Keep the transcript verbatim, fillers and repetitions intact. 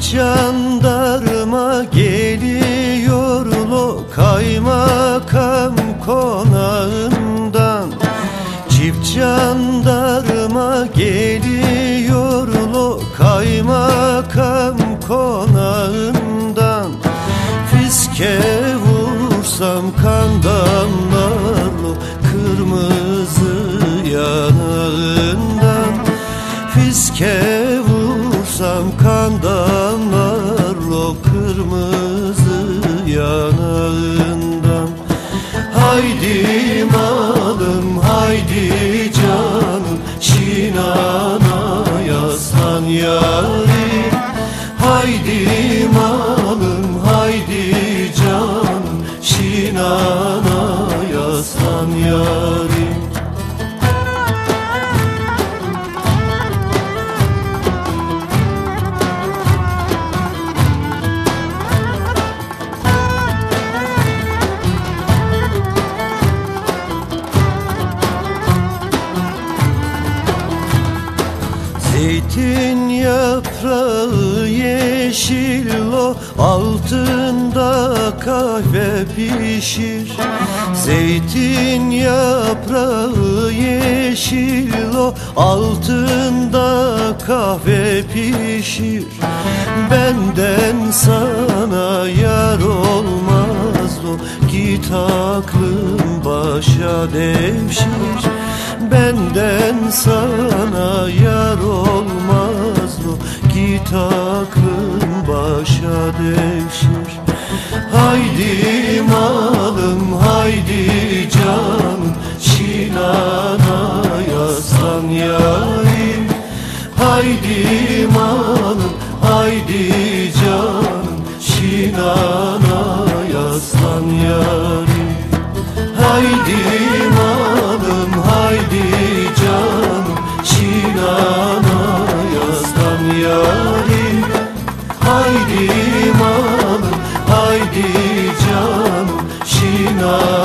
jandarma geliyor lo kaymakam konağından. Çift jandarma geliyor lo kaymakam konağından. Fiske vursam kan damlar lo kırmızı yanağından. Fiske vursam kan damlar lo kırmızı yanağından. Haydi malım haydi canım şinana yaslan yarim. Haydi malım haydi canım şinana yaslan yarim. Zeytin yaprağı yeşil o altında kahve pişir. Zeytin yaprağı yeşil o altında kahve pişir. Benden sana yar olmaz o git aklın başa devşir. Benden sana yar olmaz o git aklın başa devşir. Haydi malım haydi canım şinana yaslan yarim. Haydi malım haydi canım şinana yaslan yarim. Haydi malım haydi canım şinana yaslan yarim. Haydi malım haydi canım şinana